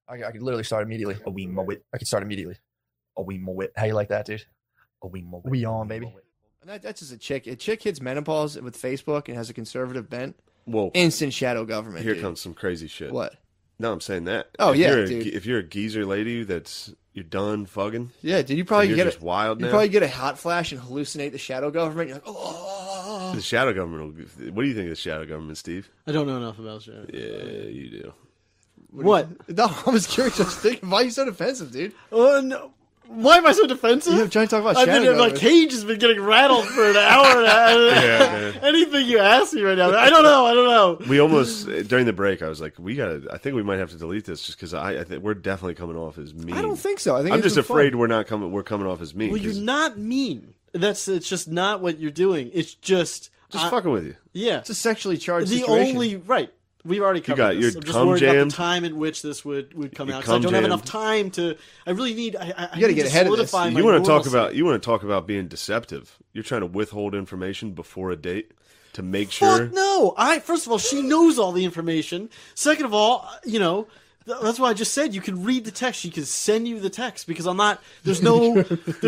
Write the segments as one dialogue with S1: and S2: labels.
S1: I could literally start immediately.
S2: A wee mo it.
S1: I could start immediately.
S2: A wee mo it.
S1: How you like that, dude?
S2: A wee mo it.
S1: We on, baby.
S3: And that's just a chick. A chick hits menopause with Facebook and has a conservative bent.
S2: Well,
S3: Instant shadow government.
S2: here
S3: dude.
S2: comes some crazy shit.
S3: What?
S2: No, I'm saying that.
S3: Oh,
S2: If
S3: yeah,
S2: you're
S3: dude.
S2: If you're a geezer lady you're done fugging,
S3: Yeah, dude. You probably
S2: you're
S3: get
S2: just wild
S3: You
S2: now.
S3: probably get a hot flash and hallucinate the shadow government. You're like, oh.
S2: The shadow government. What do you think of the shadow government, Steve?
S4: I don't know enough about shadow.
S2: Yeah, you do.
S4: What?
S3: No, I was curious. I was thinking, why are you so defensive, dude?
S4: No. Why am I so defensive?
S3: You're trying to talk about
S4: I've
S3: shadow
S4: been, my
S3: government.
S4: cage has been getting rattled for an hour and a half.
S2: Yeah, man.
S4: Anything you ask me right now, I don't know.
S2: We almost during the break. I was like, I think we might have to delete this just because I think we're definitely coming off as mean.
S3: I don't think so. I think
S2: I'm
S3: it's
S2: just
S3: been
S2: afraid
S3: fun.
S2: we're coming off as mean.
S4: Well, you're
S2: 'cause
S4: not mean. It's just not what you're doing. It's just
S2: fucking with you.
S4: Yeah.
S3: It's a sexually charged
S4: The
S3: situation.
S4: only right. We've already covered
S2: got
S4: this.
S2: your
S4: I'm just
S2: cum
S4: worried about
S2: jammed.
S4: the time in which this would come
S2: Your
S4: out. 'Cause I
S2: cum
S4: don't have
S2: jammed.
S4: enough time to. I really need. I
S3: gotta
S4: need
S3: get
S4: to
S3: ahead of this.
S4: solidify my
S2: You want to talk
S4: normalcy.
S2: about being deceptive. You're trying to withhold information before a date to make sure.
S4: Fuck no! First of all, she knows all the information. Second of all, that's why I just said you can read the text. She can send you the text because I'm not. There's no.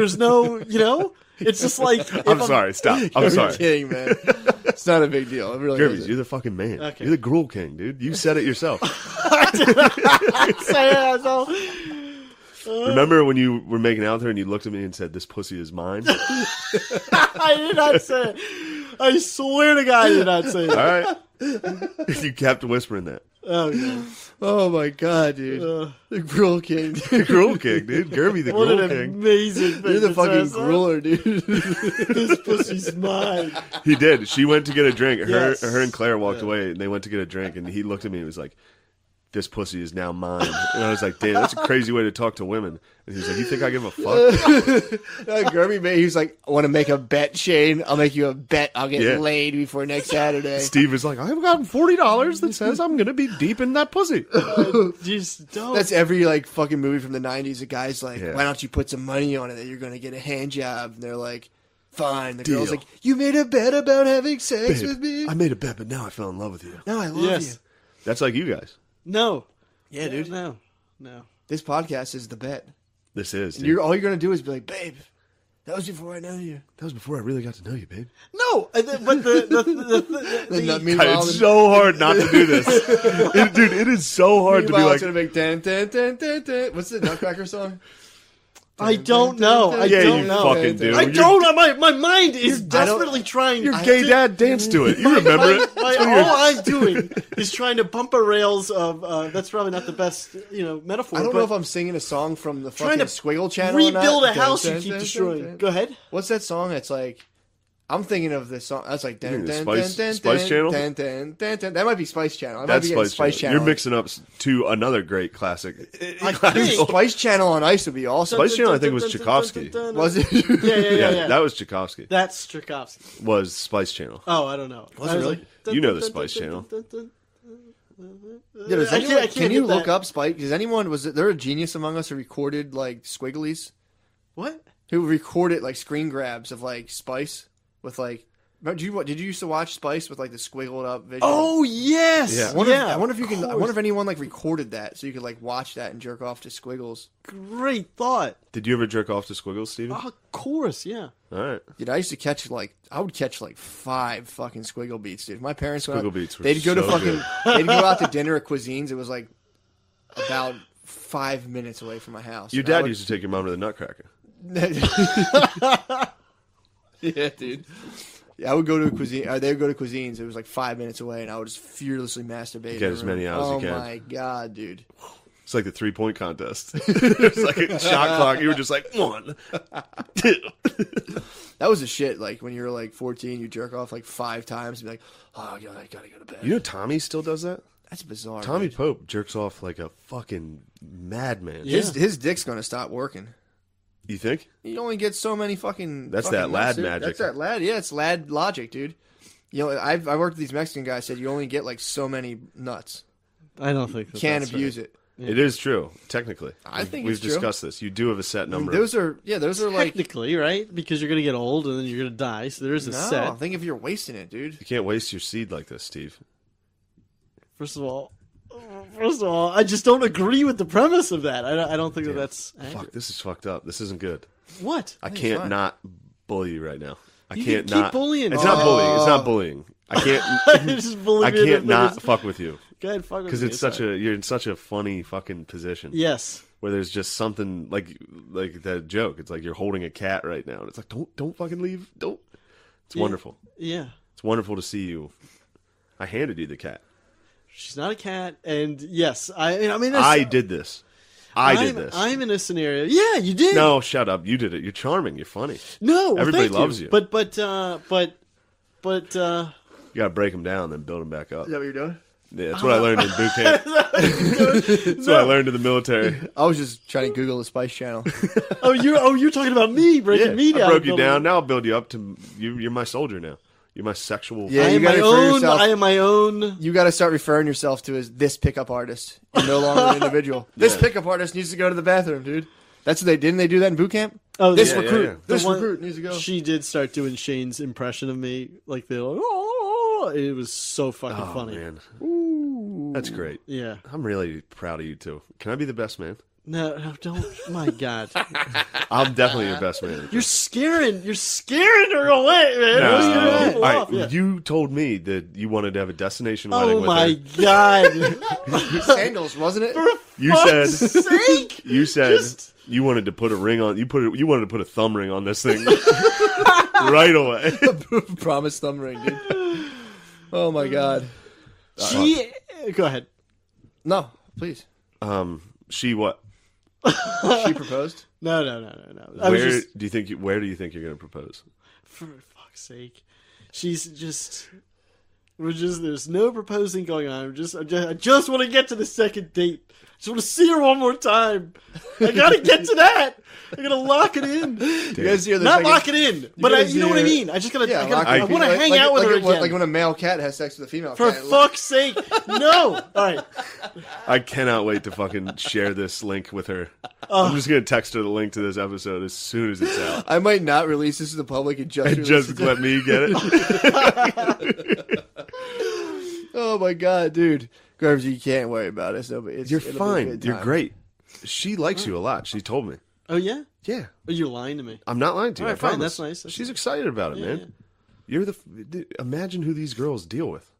S4: It's just like if
S2: I'm sorry. Stop. I'm
S3: You're
S2: sorry.
S3: kidding, man. It's not a big deal. It really
S2: Gerbies,
S3: isn't.
S2: you're the fucking man.
S4: Okay.
S2: You're the gruel king, dude. You said it yourself.
S4: Say it, so-
S2: Remember when you were making out with her and you looked at me and said, "This pussy is mine"?
S4: I did not say it. I swear to God, I did not say it.
S2: All right. You kept whispering that.
S4: Oh, God.
S3: Oh my god, dude. The Gruel King.
S2: The gruel king, dude. Gerby, the
S4: What
S2: gruel
S4: an
S2: king.
S4: amazing thing
S3: You're the
S4: to
S3: fucking
S4: say, son.
S3: grueler, dude.
S4: This pussy's mine.
S2: He did. She went to get a drink.
S4: Yes.
S2: Her and Claire walked away, and they went to get a drink, and he looked at me and was like, "This pussy is now mine." And I was like, "Damn, that's a crazy way to talk to women." And he was like, "You think I give a fuck?"
S3: Gerby, man, he was like, I want to make a bet, Shane. I'll make you a bet. I'll get
S2: Yeah.
S3: laid before next Saturday.
S2: Steve was like, "I've gotten $40 that says I'm gonna be deep in that pussy."
S4: Just don't.
S3: That's every like fucking movie from the 90s. A guy's like,
S2: Yeah.
S3: why don't you put some money on it that you're going to get a hand job? And they're like, fine. The girl's
S2: Deal.
S3: like, you made a bet about having sex
S2: Babe,
S3: with me?
S2: I made a bet, but now I fell in love with you.
S3: No, I love
S4: Yes.
S3: you.
S2: That's like you guys.
S4: No.
S3: Yeah, dude.
S4: No.
S3: This podcast is the bet.
S2: This is.
S3: And
S2: Dude.
S3: all you're going to do is be like, babe, that was before I know you.
S2: That was before I really got to know you, babe.
S4: No. But
S3: Meanwhile,
S2: It's so hard not to do this, dude. It is so hard to be
S3: meanwhile,
S2: like,
S3: it's going to make dun, dun, dun, dun, dun. What's the Nutcracker song?
S4: I don't know. I
S2: yeah,
S4: don't
S2: you
S4: know.
S2: fucking do.
S4: I
S2: You're-
S4: don't. My mind is desperately trying.
S2: Your gay dad danced to it. You remember it?
S4: All I'm doing is trying to bump a rails of. That's probably not the best, metaphor.
S3: I don't
S4: but
S3: know if I'm singing a song from the
S4: trying
S3: fucking
S4: to
S3: Squiggle channel or not.
S4: rebuild a
S3: Dun,
S4: house
S3: dun,
S4: you keep
S3: dun,
S4: destroying.
S3: dun, dun.
S4: Go ahead.
S3: What's that song? It's like, I'm thinking of this song. That's like, dun,
S2: think the
S3: dun,
S2: Spice-
S3: dun, dun,
S2: Spice
S3: dun,
S2: Channel?
S3: dun, dun, dun, dun. That might be Spice Channel. I might
S2: That's
S3: be getting
S2: Spice, Channel. You're mixing up to another great classic.
S4: I think.
S3: Spice Channel on Ice would be awesome.
S2: Spice Channel, I think, was Tchaikovsky.
S3: Was it?
S4: Yeah.
S2: That was Tchaikovsky.
S4: That's Tchaikovsky.
S2: Was Spice Channel.
S4: Oh, I don't know.
S3: Was it
S4: I was
S3: really?
S4: like,
S2: You know the Spice Channel.
S3: Yeah, does
S4: I
S3: anyone-
S4: can't
S3: can you
S4: get
S3: look
S4: that.
S3: up Spike? Is anyone, was there a genius among us who recorded like Squigglies?
S4: What?
S3: Who recorded like screen grabs of like Spice with like, did you used to watch Spice with like the squiggled up vision?
S4: Oh yes.
S2: Yeah.
S3: I wonder,
S4: Yeah.
S3: I wonder if you can. I
S4: of
S3: wonder if anyone like recorded that so you could like watch that and jerk off to Squiggles.
S4: Great thought.
S2: Did you ever jerk off to Squiggles, Steven?
S4: Of course, yeah.
S2: All right.
S3: Dude, I used to catch like 5 fucking Squiggle beats, dude. My parents went
S2: Squiggle
S3: out,
S2: beats were
S3: they'd go to
S2: so
S3: fucking
S2: good.
S3: they'd go out to dinner at Cuisines. It was like about 5 minutes away from my house.
S2: Your
S3: And I
S2: dad
S3: would-
S2: used to take your mom to the Nutcracker.
S3: Yeah, dude. Yeah, I would go to a cuisine. They would go to Cuisines. It was like 5 minutes away, and I would just fearlessly masturbate. in
S2: Get
S3: the
S2: as
S3: room.
S2: many out as you can.
S3: Oh my god, dude!
S2: It's like the 3-point contest. It's like a shot clock. You were just like 1, 2.
S3: That was the shit. Like when you were like 14, you jerk off like 5 times and be like, "Oh god, I gotta go to bed."
S2: You know Tommy still does that?
S3: That's bizarre.
S2: Tommy
S3: dude.
S2: Pope jerks off like a fucking madman.
S3: His dick's gonna stop working.
S2: You think?
S3: You only get so many fucking.
S2: That's
S3: fucking
S2: that lad
S3: nuts, dude.
S2: magic.
S3: That's that lad. Yeah, it's lad logic, dude. You know, I worked with these Mexican guys. Said you only get like so many nuts.
S4: I don't think
S3: Can't abuse it.
S2: It is true, technically.
S3: I think
S2: we've
S3: it's true.
S2: discussed this. You do have a set
S3: I mean,
S2: number.
S3: those are like.
S4: Technically, right? Because you're gonna get old and then you're gonna die. So there is a
S3: No,
S4: set.
S3: I think if you're wasting it, dude.
S2: You can't waste your seed like this, Steve.
S4: First of all, First of all, I just don't agree with the premise of that. I don't think that's
S2: Fuck,
S4: accurate.
S2: this is fucked up. This isn't good.
S4: What?
S2: I
S3: it's
S2: can't
S3: fine.
S2: not bully you right now. I
S4: You
S2: can't
S4: can keep
S2: not.
S4: bullying.
S2: It's not
S3: Oh.
S2: bullying. It's not bullying. I can't.
S4: Just bully
S2: I
S4: me into
S2: can't not
S4: fingers.
S2: fuck with you
S4: Go ahead, fuck with
S2: because
S4: me,
S2: it's such
S4: sorry.
S2: you're in such a funny fucking position.
S4: Yes.
S2: Where there's just something like that joke. It's like you're holding a cat right now, and it's like don't fucking leave. Don't. It's
S4: Yeah.
S2: wonderful.
S4: Yeah.
S2: It's wonderful to see you. I handed you the cat.
S4: She's not a cat, and yes, I mean,
S2: I did this. I did this.
S4: I'm in a scenario. Yeah, you did.
S2: No, shut up. You did it. You're charming. You're funny.
S4: No, well,
S2: Everybody
S4: thank
S2: loves you.
S4: But
S2: You gotta break them down, then build them back up.
S3: Is that what you're doing?
S2: Yeah, that's what I learned in boot camp. That's what I learned in the military.
S3: I was just trying to Google the Spice Channel.
S4: you're talking about me breaking me down.
S2: I broke you
S4: building-
S2: down. Now I'll build you up to you. You're my soldier now. You're my sexual.
S3: Yeah,
S4: I
S3: you
S4: am my
S3: gotta refer
S4: own.
S3: yourself-
S4: I am my own.
S3: You got to start referring yourself to as this pickup artist. You're no longer an individual. This
S2: Yeah.
S3: pickup artist needs to go to the bathroom, dude. That's what they didn't they do that in boot camp?
S4: Oh,
S3: This
S2: yeah,
S3: recruit,
S2: yeah.
S3: this
S4: The one-
S3: recruit needs to go.
S4: She did start doing Shane's impression of me, like the oh, it was so fucking
S2: Oh
S4: funny.
S2: man,
S3: Ooh.
S2: that's great.
S4: Yeah.
S2: I'm really proud of you too. Can I be the best man?
S4: No, don't. My God,
S2: I'm definitely your best man.
S4: you're scaring her away, man.
S2: No.
S4: You're scaring people
S2: All right,
S4: off, yeah.
S2: You told me that you wanted to have a destination wedding
S4: Oh
S2: with
S4: my
S2: her.
S4: God!
S3: Sandals, wasn't it?
S2: You
S4: Fuck's
S2: said
S4: sake!
S2: you said
S4: Just-
S2: you wanted to put a ring on. You wanted to put a thumb ring on this thing right away.
S3: Promise thumb ring, dude. Oh my God.
S4: She. Go ahead.
S3: No, please.
S2: She what?
S3: She proposed.
S4: No. I was
S2: Where
S4: just,
S2: do you think? Where do you think you're going to propose?
S4: for fuck's sake, she's just. We're just. There's no proposing going on. I just want to get to the second date. I just want to see her one more time. I gotta get to that. I gotta lock it in.
S3: You guys hear this?
S4: Not
S3: like
S4: lock it in, but
S3: guys
S4: you know what I
S3: hear-
S4: mean. I just gotta.
S3: Yeah,
S4: I want to hang out with her again.
S3: Like when a male cat has sex with a female
S4: For
S3: cat.
S4: fuck's sake, no! All right,
S2: I cannot wait to fucking share this link with her. I'm just going to text her the link to this episode as soon as it's out.
S3: I might not release this to the public and just
S2: And
S3: release
S2: just
S3: it to-
S2: let me get it.
S3: Oh my God, dude. Garbs, you can't worry about it. So it's,
S2: You're
S3: it'll be a
S2: fine.
S3: good
S2: You're
S3: time.
S2: great. She likes you a lot. She told me.
S4: Oh yeah?
S2: Yeah.
S4: Oh, you're lying to me.
S2: I'm not lying to you.
S4: All
S2: I
S4: right, fine.
S2: promise.
S4: That's nice. That's
S2: She's
S4: nice.
S2: excited about it,
S4: Yeah,
S2: man.
S4: yeah.
S2: You're imagine who these girls deal with.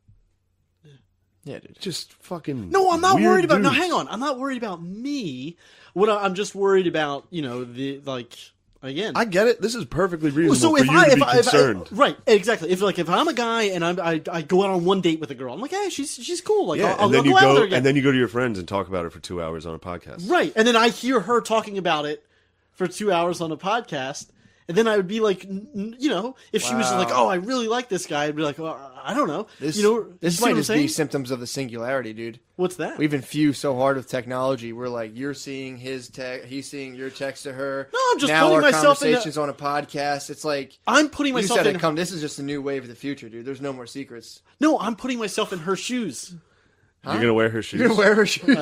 S3: Yeah, dude.
S2: Just fucking.
S4: No, I'm not
S2: weird
S4: worried about. No,
S2: dudes.
S4: hang on. I'm not worried about me. I'm just worried about the again.
S2: I get it. This is perfectly reasonable
S4: so
S2: for
S4: if
S2: you
S4: I,
S2: to
S4: if
S2: be
S4: I, if I,
S2: concerned.
S4: right, exactly. If I'm a guy and I go out on one date with a girl, I'm like, hey, she's cool. Like,
S2: Yeah,
S4: I'll
S2: and then
S4: go
S2: you
S4: out with her
S2: go,
S4: again.
S2: and then you go to your friends and talk about it for 2 hours on a podcast.
S4: Right, and then I hear her talking about it for 2 hours on a podcast, and then I would be like, if she was just like,
S3: Wow.
S4: oh, I really like this guy, I'd be like, well, I don't know.
S3: This,
S4: you
S3: this
S4: see
S3: might
S4: what I'm
S3: just be
S4: saying?
S3: symptoms of the singularity, dude.
S4: What's that?
S3: We've infused so hard with technology. We're like, you're seeing his text, he's seeing your text to her.
S4: No, I'm just
S3: now
S4: putting
S3: our
S4: myself in
S3: conversations on a podcast. It's like
S4: I'm putting
S3: you
S4: myself
S3: said
S4: in.
S3: it come. This is just a new wave of the future, dude. There's no more secrets.
S4: No, I'm putting myself in her shoes.
S2: You're gonna wear her shoes.
S3: You're gonna wear her shoes.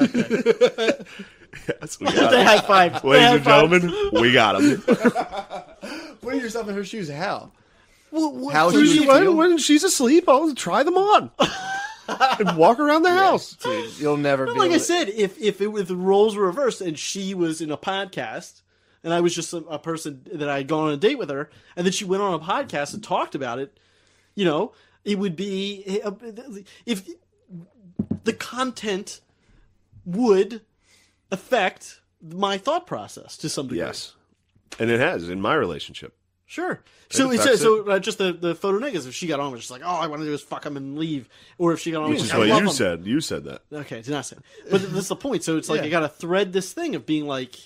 S2: Yes, we got
S4: They
S2: it.
S4: high five.
S2: Ladies and gentlemen, we got him.
S3: Putting yourself in her shoes. How?
S4: Well,
S3: How
S4: so
S3: she
S4: you-
S3: would feel?
S2: When she's asleep, I'll try them on and walk around the house.
S3: Dude, you'll never be.
S4: like
S3: able
S4: I
S3: to-
S4: said, if the roles were reversed and she was in a podcast and I was just a person that I had gone on a date with her and then she went on a podcast and talked about it, it would be if the content would affect my thought process to some degree.
S2: Yes, and it has in my relationship.
S4: Sure. So
S2: affects
S4: just the photo negatives. If she got on, was just like, all I want to do is fuck him and leave. Or if she got on,
S2: Which
S4: was
S2: is
S4: like,
S2: what
S4: I love
S2: you
S4: him.
S2: said. You said that.
S4: Okay, did not say. But that's the point. So it's like
S3: Yeah.
S4: I got to thread this thing of being like,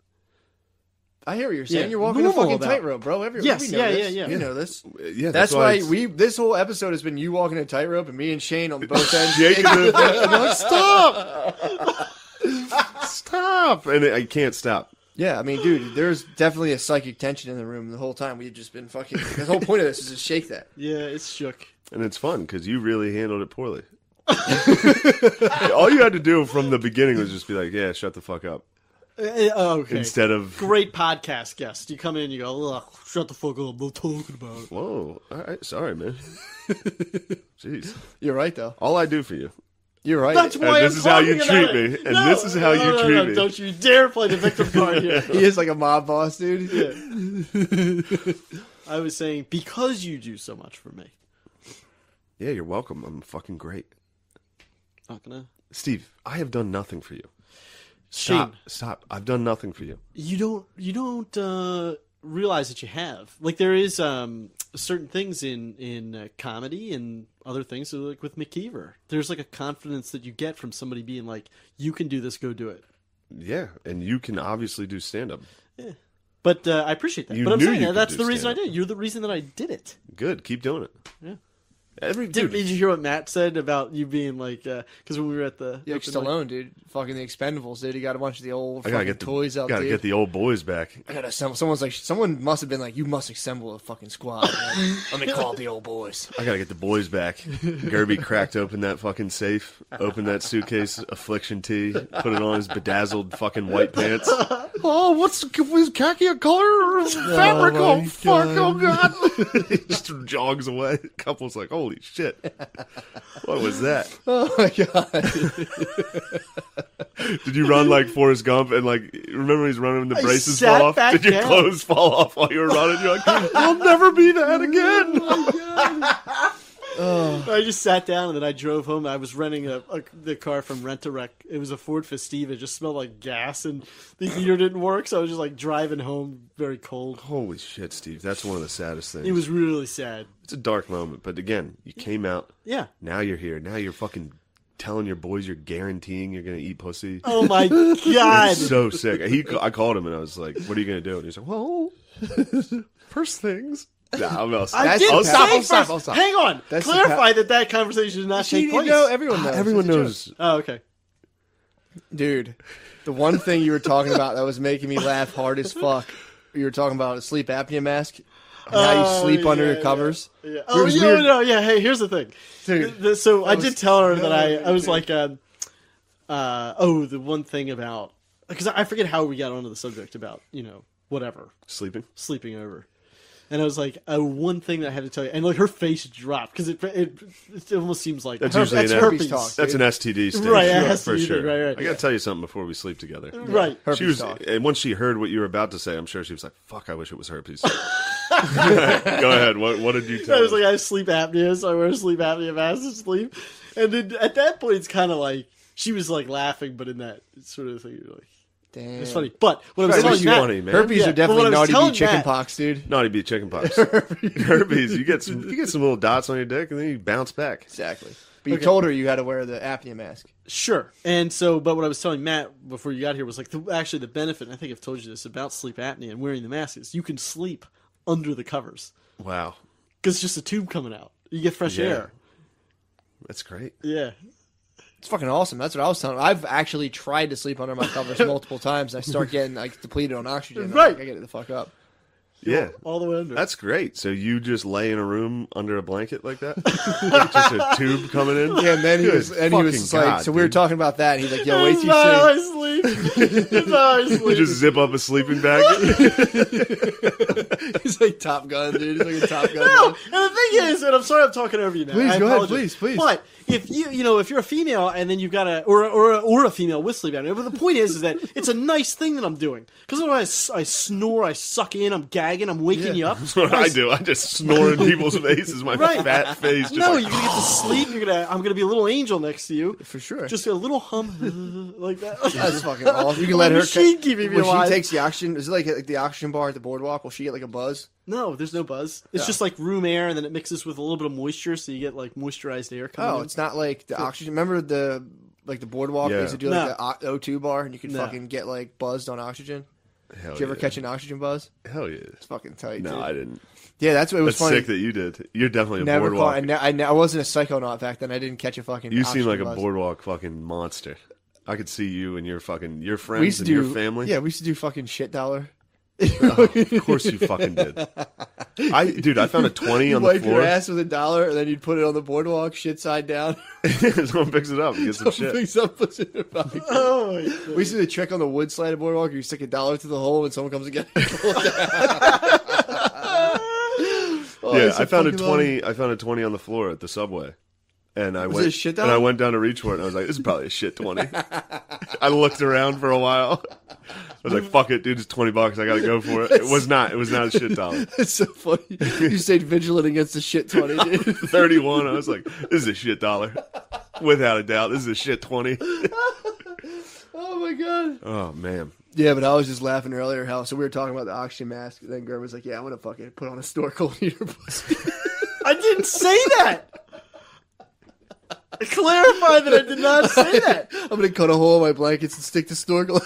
S3: I hear what you're saying.
S4: Yeah,
S3: you're walking a
S4: normal
S3: fucking
S4: about-
S3: tightrope, bro.
S4: Yes,
S3: we know
S4: yeah,
S3: this.
S4: yeah.
S3: You know this.
S2: Yeah,
S3: That's why
S2: it's-
S3: this whole episode has been you walking a tightrope and me and Shane on both ends.
S2: Jacob, no, stop, stop, and I can't stop.
S3: Yeah, I mean, dude, there's definitely a psychic tension in the room the whole time. We've just been fucking. The whole point of this is to shake that.
S4: yeah, it's shook.
S2: And it's fun because you really handled it poorly. All you had to do from the beginning was just be like, "Yeah, shut the fuck up,"
S4: Okay.
S2: instead of
S4: Great podcast guest. You come in and you go, ugh, shut the fuck up. I'm not talking about it.
S2: "Whoa, all right, sorry, man." Jeez,
S3: You're right, though.
S2: all I do for you,
S3: You're right.
S4: That's why
S2: this
S4: I'm
S2: is how you
S4: talking about
S2: treat
S4: it.
S2: me, and this is how you treat me.
S4: Don't you dare play the victim card here.
S3: He is like a mob boss, dude.
S4: I was saying, because you do so much for me.
S2: Yeah, you're welcome. I'm fucking great.
S4: Not gonna.
S2: Steve, I have done nothing for you.
S4: Shane,
S2: Stop. I've done nothing for you.
S4: you don't realize that you have. Like, there is certain things in comedy and other things, so like with McKeever, there's like a confidence that you get from somebody being like, you can do this, go do it.
S2: Yeah, and you can obviously do stand-up.
S4: Yeah. But I appreciate that.
S2: You
S4: but I'm
S2: knew
S4: saying
S2: you could
S4: that's
S2: do
S4: the reason I
S2: stand-up.
S4: did. You're the reason that I did it.
S2: Good. Keep doing it.
S4: Yeah.
S2: Did
S4: Did you hear what Matt said about you being like, because when we were at the...
S3: Yeah,
S4: at the
S3: Stallone, dude. Fucking the Expendables, dude. He got a bunch of the old
S2: I gotta
S3: fucking
S2: get the
S3: toys out,
S2: Gotta
S3: dude.
S2: get the old boys back.
S3: I gotta assemble. Someone must have been like, you must assemble a fucking squad. Like, let me call the old boys.
S2: I gotta get the boys back. Gerby cracked open that fucking safe, opened that suitcase, affliction tee, put it on his bedazzled fucking white pants. Oh, what's khaki a color or fabric?
S3: my
S2: Oh, fuck!
S3: God.
S2: Oh god! He just jogs away. Couple's like, holy shit! What was that?
S3: Oh my god.
S2: Did you run like Forrest Gump and like remember he's running and the
S4: I
S2: braces
S4: sat
S2: fall off?
S4: back
S2: Did your
S4: down.
S2: clothes fall off while you were running? You're like, I'll never be that again.
S4: I just sat down and then I drove home. I was renting the car from Rent-A-Wreck. It was a Ford Festiva. It just smelled like gas and the heater didn't work, so I was just like driving home very cold.
S2: Holy shit, Steve! That's one of the saddest things.
S4: It was really sad.
S2: It's a dark moment, but again, you came out.
S4: Yeah.
S2: Now you're here. Now you're fucking telling your boys you're guaranteeing you're gonna eat pussy.
S4: Oh my god.
S2: It's so sick. I called him and I was like, "What are you gonna do?" And he's like, "Well, first things." Nah, I'm not.
S4: I
S3: That's
S4: did
S3: the
S4: say
S3: pa-
S4: first.
S3: I'll stop.
S4: Hang on.
S3: That's the
S4: Clarify that conversation did not take place.
S3: No, everyone knows.
S2: Everyone
S3: It's a joke.
S2: knows.
S4: Oh, okay.
S3: Dude, the one thing you were talking about that was making me laugh hard as fuck, you were talking about a sleep apnea mask and how you sleep under your covers.
S4: Yeah. Oh,
S3: was
S4: yeah,
S3: weird.
S4: no, yeah. Hey, here's the thing.
S3: Dude,
S4: So I did tell her that I
S3: hilarious,
S4: was
S3: dude.
S4: like, the one thing about, because I forget how we got onto the subject about, whatever,
S2: Sleeping.
S4: sleeping over. And I was like, one thing that I had to tell you, and like her face dropped because it almost seems like
S2: That's usually
S3: that's
S2: an
S3: herpes talk.
S2: That's an STD stage,
S4: Right, it
S2: for
S4: has to be,
S2: sure.
S4: right.
S2: I gotta tell you something before we sleep together.
S4: right.
S3: Herpes
S2: She was,
S3: talk.
S2: and once she heard what you were about to say, I'm sure she was like, "Fuck, I wish it was herpes." Go ahead. What did you tell
S4: I was
S2: her?
S4: like, I have sleep apnea, so I wear a sleep apnea mask to sleep. And then at that point, it's kind of like she was like laughing, but in that sort of thing, you're like,
S3: Damn.
S4: it's funny. But what I was
S2: It
S4: telling
S2: was
S4: Matt,
S2: funny, man.
S3: Herpes
S4: Yeah,
S3: are
S4: but
S3: definitely
S4: what I was
S3: naughty
S4: telling
S3: bee chicken
S4: Matt-
S3: pox, dude.
S2: Naughty bee chicken pox. Herpes. You get some little dots on your dick, and then you bounce back.
S3: Exactly. But you told her you had to wear the apnea mask.
S4: Sure. And so, but what I was telling Matt before you got here was like, actually the benefit, and I think I've told you this about sleep apnea and wearing the mask, is you can sleep under the covers
S2: Wow,
S4: because it's just a tube coming out. You get fresh
S2: Yeah.
S4: air.
S2: that's great.
S4: Yeah.
S3: It's fucking awesome. That's what I was telling her. I've actually tried to sleep under my covers multiple times. I start getting like depleted on oxygen. I'm
S4: Right.
S3: like, I get it the fuck up.
S2: Yeah,
S4: All the way under.
S2: that's great. So you just lay in a room under a blanket like that, just a tube coming in.
S3: Yeah, and then he
S2: Good
S3: was just like,
S2: God,
S3: so we were
S2: dude.
S3: talking about that, and he's like, yo, wait
S4: It's
S3: till you
S4: not how
S3: see.
S4: I sleep. It's not how I
S2: You
S4: sleep.
S2: just zip up a sleeping bag.
S3: He's like Top Gun, dude. He's like a Top Gun.
S4: No,
S3: dude.
S4: and the thing is, and I'm sorry I'm talking over you now.
S3: Please,
S4: I
S3: go ahead,
S4: apologize.
S3: please.
S4: But if if you're a female and then you've got or a female with sleep apnea, but the point is that it's a nice thing that I'm doing because otherwise I snore, I suck in, I'm gagging, I'm waking you up.
S2: That's what I do. I just snore in people's faces. My
S4: Right.
S2: fat face. Just
S4: No,
S2: like,
S4: you're gonna get to sleep. I'm gonna be a little angel next to you,
S3: For sure.
S4: just a little hum like that.
S3: That's fucking awesome. You can let her.
S4: Machine keeping me
S3: when
S4: alive.
S3: she takes the oxygen, is it like the oxygen bar at the boardwalk? Will she get like a buzz?
S4: No, there's no buzz. It's
S3: Yeah.
S4: just like room air, and then it mixes with a little bit of moisture, so you get like moisturized air coming
S3: Oh,
S4: in.
S3: it's not like the oxygen. Remember the boardwalk?
S2: Yeah.
S3: They used to do like the O2 bar, and you could
S4: No.
S3: fucking get like buzzed on oxygen.
S2: hell
S3: Did you ever
S2: yeah.
S3: catch an oxygen buzz?
S2: Hell yeah.
S3: It's fucking tight.
S2: No,
S3: dude.
S2: I didn't.
S3: Yeah, that's what it was
S2: That's
S3: funny.
S2: sick that you did. You're definitely a
S3: Never
S2: boardwalk.
S3: caught. I wasn't a psychonaut back then. I didn't catch a fucking.
S2: You seem
S3: oxygen
S2: like a
S3: buzz.
S2: boardwalk fucking monster. I could see you and your friends
S3: We used to
S2: and
S3: do
S2: your family.
S3: Yeah, we used to do fucking shit dollar.
S2: Of course you fucking did. I found a 20
S3: You
S2: on the
S3: wipe your
S2: floor.
S3: ass with $1, and then you'd put it on the boardwalk, shit side down.
S2: Someone picks it up and gets some shit.
S3: Picks up, puts it in their pocket.
S4: Oh, my God.
S3: We used to do the trick on the wood slide of boardwalk. You stick $1 through the hole, and someone comes and gets it.
S2: Yeah, I found a 20. I found a 20 on the floor at the subway. And I
S3: Was
S2: went
S3: it a shit
S2: and I
S3: dollar?
S2: went down to reach for it, and I was like, "This is probably a shit 20." I looked around for a while. I was like, "Fuck it, dude! It's $20. I gotta go for it." It was not. It was not a shit dollar.
S3: It's so funny. You stayed vigilant against the shit 20, dude.
S2: 31. I was like, "This is a shit dollar, without a doubt. This is a shit 20."
S3: Oh my god.
S2: Oh man.
S3: Yeah, but I was just laughing earlier how so we were talking about the oxygen mask, and then Gurm was like, "Yeah, I'm gonna fucking put on a snorkel and eat her pussy."
S4: I didn't say that. Clarify that I did not say that.
S3: I'm gonna cut a hole in my blankets and stick the snorkel.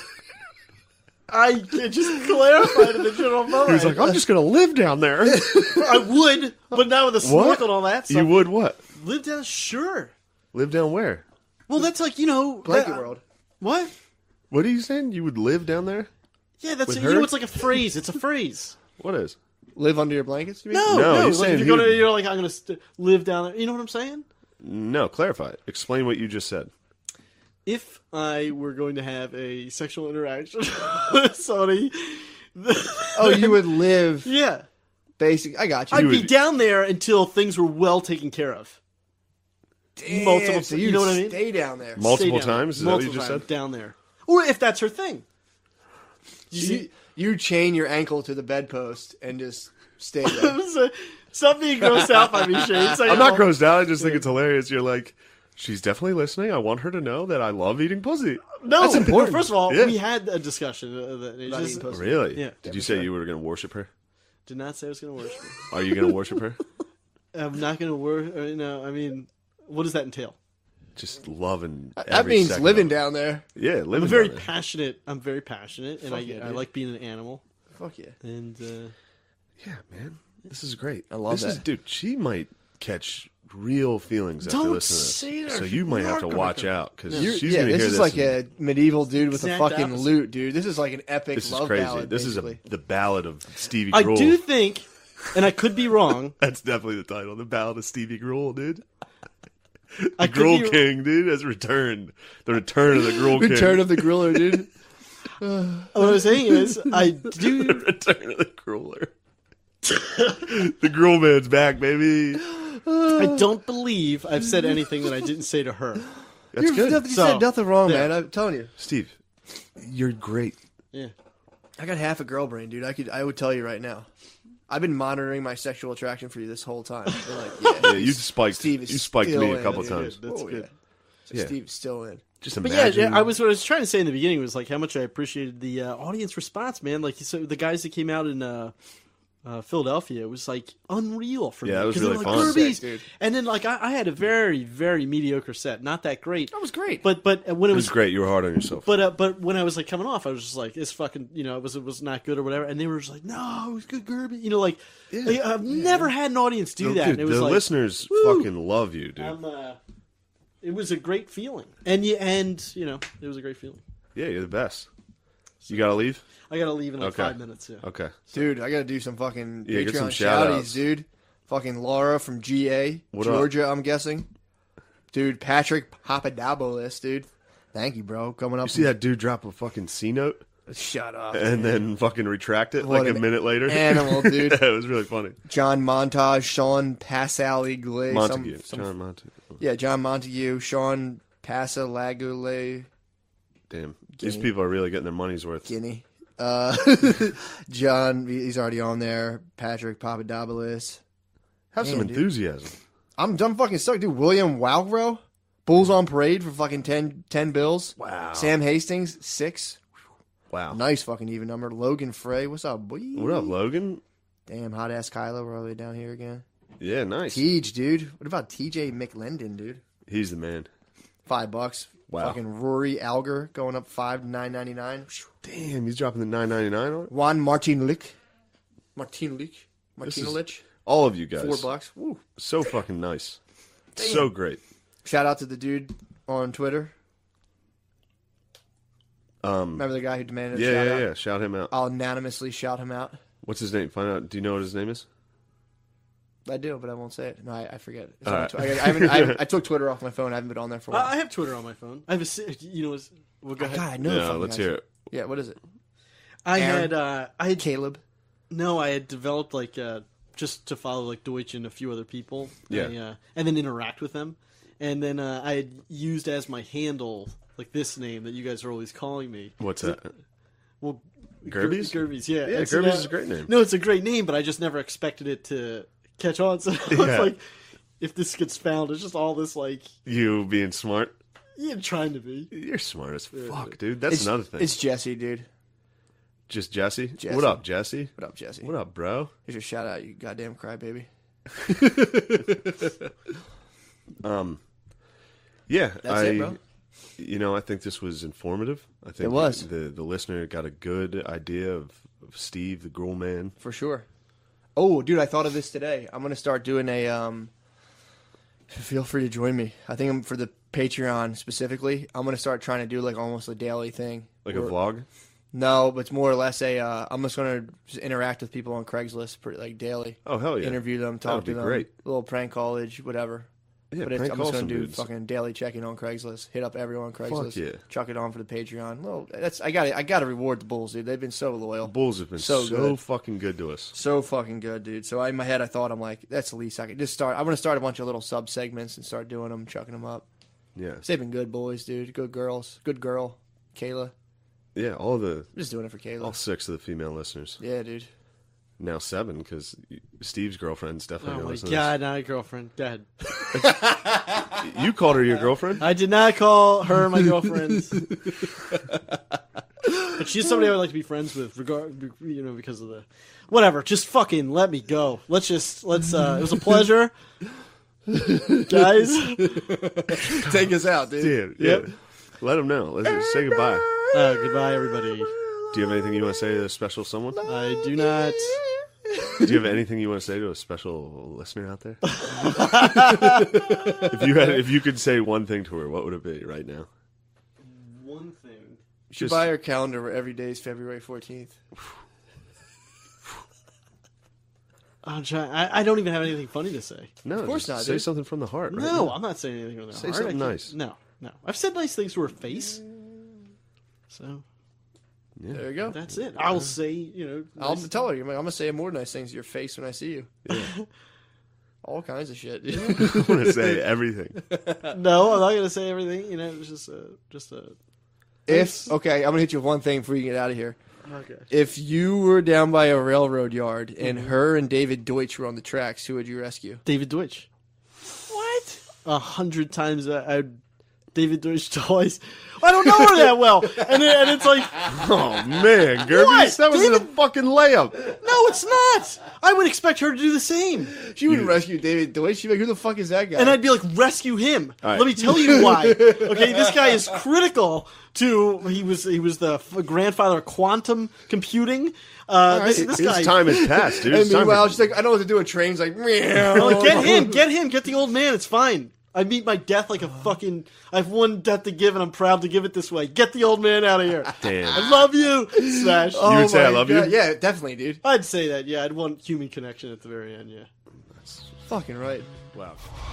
S4: I just clarified to the general public.
S2: He was like, "I'm just gonna live down there."
S4: I would, but not with a snorkel and all that stuff.
S2: You would what?
S4: Live down, sure.
S2: Live down where?
S4: Well, that's like,
S3: Blanket world.
S4: What?
S2: What are you saying? You would live down there?
S4: Yeah, that's
S2: With her?
S4: it's like a phrase. It's a phrase.
S2: What is?
S3: Live under your blankets? You mean?
S2: No, he's
S4: like
S2: saying
S4: if
S2: he
S4: you're gonna,
S2: would-
S4: you're like, I'm gonna live down there. You know what I'm saying?
S2: No, clarify it. Explain what you just said.
S4: If I were going to have a sexual interaction with somebody,
S3: Oh, you would live.
S4: yeah,
S3: Basic. I got you.
S4: I'd be
S2: would-
S4: down there until things were well taken care of.
S3: Damn,
S4: multiple-
S3: so
S4: you know what I mean?
S3: Stay down there.
S2: Multiple
S4: Stay down
S2: times? Is
S4: there.
S2: that what you just
S4: Multiple
S2: said?
S4: times down there, or if that's her thing. You see,
S3: You chain your ankle to the bedpost and just stay there.
S4: stop being grossed out by me, Shane. Say,
S2: I'm not grossed out. I just think it's hilarious. You're like, she's definitely listening. I want her to know that I love eating pussy.
S4: No,
S3: That's important.
S4: First of all,
S2: Yeah.
S4: we had a discussion. That it
S3: About
S4: just,
S3: eating pussy.
S2: Really?
S4: Yeah.
S2: Did you say you were going to worship her?
S4: did not say I was going to worship her.
S2: Are you going to worship her?
S4: I'm not going to work. No, I mean, what does that entail?
S2: Just loving.
S3: That
S2: every
S3: means
S2: second
S3: living
S2: of it.
S3: down there.
S2: Yeah, living.
S4: I'm very
S2: down there.
S4: passionate. I'm very passionate, and
S3: Fuck yeah,
S4: I
S3: dude.
S4: like being an animal.
S3: Fuck yeah.
S4: And
S2: Yeah, man. This is great. I
S3: love
S2: this is,
S3: that.
S2: dude, she might catch real feelings after
S4: Don't
S2: listening to
S4: say
S2: this.
S4: that.
S2: So you might have to
S4: You're
S2: watch
S4: gonna-
S2: out because
S3: You're-
S2: she's
S3: yeah,
S2: going to
S3: this
S2: hear
S3: is
S2: this.
S3: like
S2: and-
S3: a medieval dude with a
S4: Exact
S3: fucking
S4: opposite.
S3: lute, dude. This is like an epic
S2: This is
S3: love
S2: crazy.
S3: ballad.
S2: This
S3: basically.
S2: is the ballad of Stevie
S4: I
S2: Gruhl.
S4: do think, and I could be wrong.
S2: That's definitely the title. The ballad of Stevie Gruhl, dude.
S4: I
S2: The
S4: could
S2: Gruhl
S4: be,
S2: King, dude, has returned. The return of the Gruhl King.
S3: Return of the Griller, dude.
S4: What I'm saying is, I do.
S2: The return of the Gruhler. The Gruhl man's back, baby.
S4: I don't believe I've said anything that I didn't say to her.
S2: That's good.
S3: You
S4: So,
S3: said nothing wrong,
S4: there.
S3: man. I'm telling you.
S2: Steve, you're great.
S4: Yeah.
S3: I got half a girl brain, dude. I would tell you right now. I've been monitoring my sexual attraction for you this whole time. They're like,
S2: Yeah, you spiked.
S3: Steve is
S2: You spiked
S3: still
S2: me a
S3: in.
S2: couple
S3: That's
S2: times.
S4: good. That's
S3: oh,
S4: good.
S3: Yeah. So
S2: Yeah.
S3: Steve's still in.
S2: Just
S4: But
S2: imagine.
S4: yeah, what I was trying to say in the beginning was like how much I appreciated the audience response, man. Like so the guys that came out in Philadelphia, it was like unreal for me.
S2: Yeah, it was
S4: 'Cause they
S2: really
S4: were
S2: fun.
S4: like, "Kirby's."
S3: Sick, dude.
S4: And then like I had a very very mediocre set, not that great.
S3: That was great.
S4: But when
S2: it was great. You were hard on yourself.
S4: But when I was like coming off, I was just like, it's fucking, it was not good or whatever. And they were just like, no, it was good, Gerby. Like, I've never had an audience do that.
S2: Dude,
S4: And it was
S2: the
S4: like,
S2: listeners
S4: woo.
S2: fucking love you, dude.
S4: it was a great feeling. And it was a great feeling.
S2: Yeah, you're the best. You gotta leave?
S4: I got to leave in like
S2: Okay.
S4: 5 minutes. Yeah.
S2: Okay.
S3: Dude, I gotta do some fucking
S2: Yeah, get some
S3: Patreon
S2: shout-outs.
S3: shouties, dude. Fucking Laura from GA,
S2: What up?
S3: Georgia, I'm guessing. Dude, Patrick Papadopoulos, dude. Thank you, bro. Coming up.
S2: You see that dude drop a fucking C note
S3: Shut up.
S2: and then fucking retract it
S3: What
S2: like a
S3: an
S2: minute later?
S3: animal, dude.
S2: Yeah, it was really funny.
S3: John Montage, Sean Passaligule.
S2: Montague.
S3: some-
S2: John Montague.
S3: Yeah, John Montague, Sean Passalagule,
S2: Damn. These
S3: Guinea.
S2: people are really getting their money's worth.
S3: Guinea. John, he's already on there. Patrick Papadopoulos.
S2: Have some
S3: Man, dude.
S2: enthusiasm.
S3: I'm done fucking stuck, dude. William Walgro, Bulls on Parade for fucking 10 bills.
S2: Wow.
S3: Sam Hastings, 6.
S2: Wow.
S3: Nice fucking even number. Logan Frey, what's up, boy?
S2: What up, Logan?
S3: Damn, hot ass Kylo, we're all the way down here again.
S2: Yeah, nice.
S3: Tej, dude. What about TJ McLendon, dude?
S2: He's the man.
S3: $5.
S2: Wow.
S3: Fucking Rory Alger going up 5 to $9.99.
S2: Damn, he's dropping the $9.99 on it?
S3: Juan Martinlich.
S2: This is-
S3: Martinlich.
S2: All of you guys.
S3: $4. Woo.
S2: So fucking nice. So great.
S3: Shout out to the dude on Twitter. Remember the guy who demanded a shout out?
S2: Yeah. Shout him out.
S3: I'll anonymously shout him out.
S2: What's his name? Find out. Do you know what his name is?
S3: I do, but I won't say it. No, I forget. It's
S2: All
S3: on
S2: right.
S3: I took Twitter off my phone. I haven't been on there for a while.
S4: I have Twitter on my phone. I have well, go ahead.
S3: God, I know. the
S2: Yeah,
S3: fucking
S2: let's
S3: guy's-
S2: hear it.
S3: Yeah, what is it?
S4: I
S3: Aaron?
S4: had
S3: Caleb.
S4: No, I had developed like just to follow like Deutsch and a few other people.
S2: Yeah.
S4: And then interact with them. and then I had used as my handle like this name that you guys are always calling me.
S2: What's that?
S4: Well,
S2: Gerbies?
S4: Gerbies, yeah.
S2: Yeah,
S4: It's,
S2: Gerbies is a great name.
S4: No, it's a great name, but I just never expected it to catch on. So it's like, if this gets found, it's just all this like
S2: You being smart.
S4: trying to be.
S2: You're smart as fuck, dude. That's another thing.
S3: It's Jesse, dude.
S2: Just Jesse?
S3: Jesse.
S2: What up, Jesse?
S3: What up, Jesse?
S2: What up, bro?
S3: Here's your shout out, you goddamn crybaby.
S2: Yeah,
S3: That's it, bro.
S2: I think this was informative. I think
S3: It was.
S2: the listener got a good idea of Steve, the Gruel Man.
S3: For sure. Oh, dude, I thought of this today. I'm gonna start doing a. Feel free to join me. I think for the Patreon specifically, I'm gonna start trying to do like almost a daily thing.
S2: Like a vlog?
S3: No, but it's more or less a. I'm just gonna interact with people on Craigslist like daily.
S2: Oh, hell yeah.
S3: Interview them, talk
S2: That'd
S3: to
S2: be
S3: them.
S2: great.
S3: Little prank college, whatever.
S2: Yeah,
S3: But
S2: prank
S3: I'm
S2: call
S3: just gonna
S2: some
S3: do
S2: dudes.
S3: fucking daily checking on Craigslist. Hit up everyone on Craigslist.
S2: yeah.
S3: Chuck it on for the Patreon. Well, I got to reward the Bulls, dude. They've been so loyal.
S2: Bulls have been
S3: So
S2: so
S3: good.
S2: fucking good to us.
S3: So fucking good, dude. So in my head, I thought, I'm like, that's the least I could just start. I'm gonna start a bunch of little sub segments and start doing them, chucking them up.
S2: Yeah.
S3: They've been good boys, dude. Good girls. Good girl, Kayla.
S2: Yeah,
S3: I'm just doing it for Kayla.
S2: all 6 of the female listeners.
S3: Yeah, dude.
S2: Now 7, because Steve's girlfriend's definitely
S4: Oh
S2: going to
S4: my
S2: listen
S4: god, not a girlfriend. Go ahead.
S2: to this. You called her your girlfriend?
S4: I did not call her my girlfriend. But she's somebody I would like to be friends with, because of the whatever. Just fucking let me go. Let's. It was a pleasure, guys.
S3: Take us out, dude.
S2: Dude, yeah. Let them know. Let's just say goodbye.
S4: Goodbye, everybody.
S2: Do you have anything you want to say to a special someone?
S4: I do not.
S2: Do you have anything you want to say to a special listener out there? If you could say one thing to her, what would it be right now?
S4: One thing.
S3: You should buy her calendar where every day is February 14th.
S4: I'm trying. I don't even have anything funny to say.
S2: No,
S3: Of course
S2: just
S3: not,
S2: say
S3: dude.
S2: something from the heart. Right
S4: No,
S2: now.
S4: I'm not saying anything from the
S2: Say
S4: heart.
S2: something
S4: I can't-
S2: nice.
S4: No. I've said nice things to her face. So
S2: Yeah.
S3: There you go.
S4: that's it. I'll say,
S3: I'll
S4: nice-
S3: tell her. I'm gonna say more nice things to your face when I see you.
S2: Yeah.
S3: All kinds of shit, dude.
S2: I want to say everything.
S4: No, I'm not gonna say everything. It's just a.
S3: Okay, I'm gonna hit you with one thing before you get out of here.
S4: Okay.
S3: If you were down by a railroad yard and her and David Deutsch were on the tracks, who would you rescue?
S4: David Deutsch. What? 100 times David Deutsch twice. I don't know her that well, and it's like,
S2: Oh man, Gerby,
S4: What?
S2: that was a
S4: David-
S2: fucking layup.
S4: no, it's not. I would expect her to do the same,
S3: She wouldn't rescue David Deutsch. She'd be like, who the fuck is that guy?
S4: and I'd be like, rescue him.
S2: All right.
S4: Let me tell you why. Okay, this guy is critical to. He was the grandfather of quantum computing. This
S2: His
S4: guy.
S2: time has passed, dude.
S3: and
S2: It's time
S3: meanwhile,
S2: for-
S3: she's like, I know what to do. A train's like, meow.
S4: Like, get him, get the old man. It's fine. I meet my death like a fucking. I have one death to give, and I'm proud to give it this way. Get the old man out of here.
S2: Damn.
S4: I love you. Smash.
S2: You would say I
S3: my
S2: love
S3: God.
S2: you?
S3: Yeah, definitely, dude.
S4: I'd say that. Yeah, I'd want human connection at the very end. Yeah.
S3: Fucking right.
S2: Wow.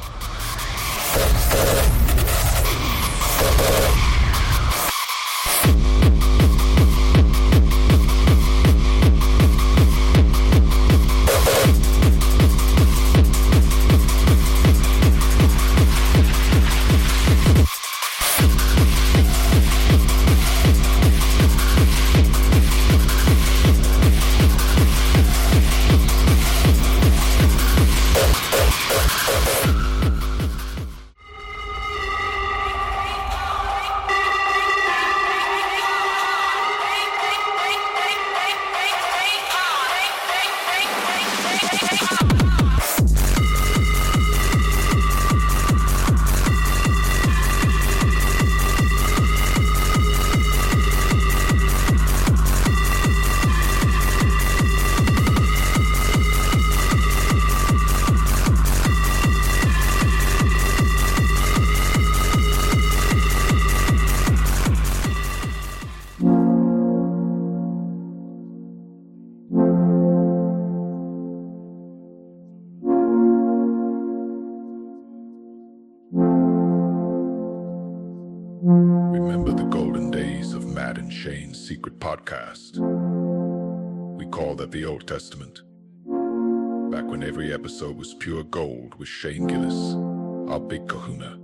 S1: Remember the golden days of Matt and Shane's secret podcast? We call that the Old Testament. Back when every episode was pure gold with Shane Gillis, our big kahuna.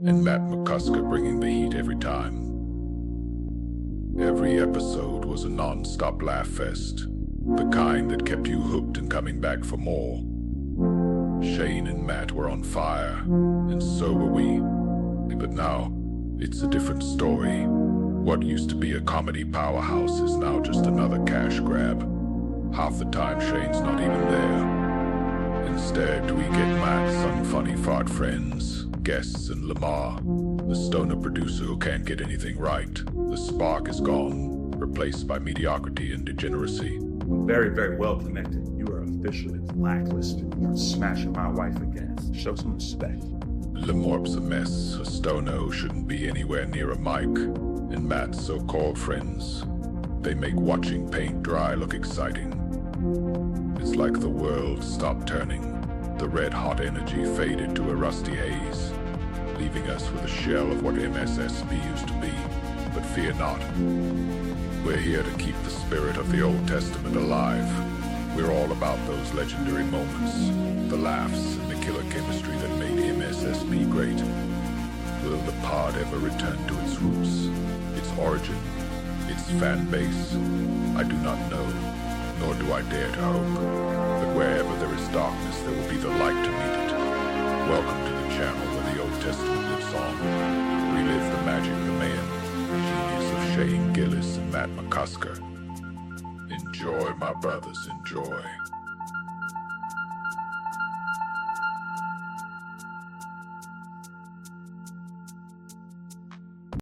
S1: and Matt McCusker bringing the heat every time. Every episode was a non-stop laugh fest, the kind that kept you hooked and coming back for more. Shane and Matt were on fire, and so were we. But now, it's a different story. What used to be a comedy powerhouse is now just another cash grab. Half the time, Shane's not even there. Instead, we get Matt's unfunny fart friends, guests, and Lamar, the stoner producer who can't get anything right. The spark is gone, replaced by mediocrity and degeneracy.
S5: Very, very well connected. You are officially blacklisted for smashing my wife again. Show some respect.
S1: Lamorp's a mess, a stoner who shouldn't be anywhere near a mic, and Matt's so-called friends. They make watching paint dry look exciting. It's like the world stopped turning. The red-hot energy faded to a rusty haze, leaving us with a shell of what MSSB used to be. But fear not. We're here to keep the spirit of the Old Testament alive. We're all about those legendary moments, the laughs and the killer chemistry that made MSSB great. Will the pod ever return to its roots, its origin, its fan base? I do not know, nor do I dare to hope. But wherever there is darkness, there will be the light to meet it. Welcome to the channel where the Old Testament lives on. Relive the magic, the mayhem, genius of Shane Gillis and Matt McCusker. Enjoy, my brothers, enjoy.